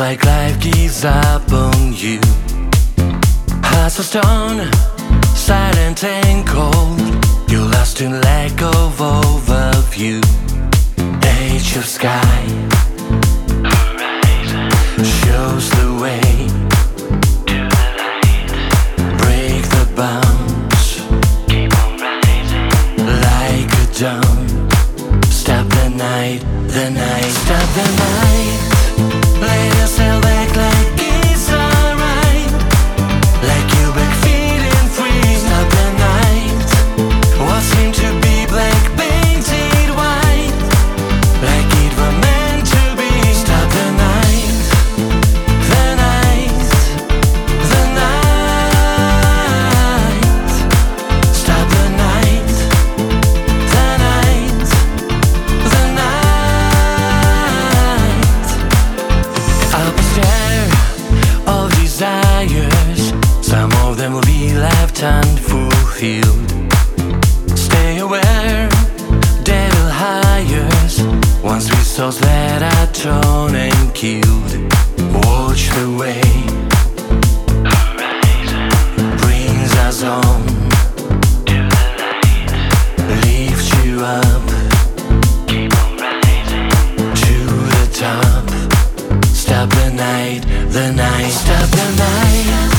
like life gives up on you. Hearts of stone, silent and cold. You're lost in lack of overview. Edge of sky, horizon shows the way to the light. Break the bounds, keep on rising like a dawn. Stop the night, stop the night. Let yourself act like it's alright, like you're back feeling free. Stop the night. What seemed to be black painted white, like it were meant to be. Stop the night, the night, the night. Stop the night, the night, the night. Up a stair of desires, some of them will be left unfulfilled. Stay aware, devil hires. Once we souls that are torn and killed. Watch the way, horizon brings us on to the light. Lift you up, keep on rising to the top. Stop the night, stop the night.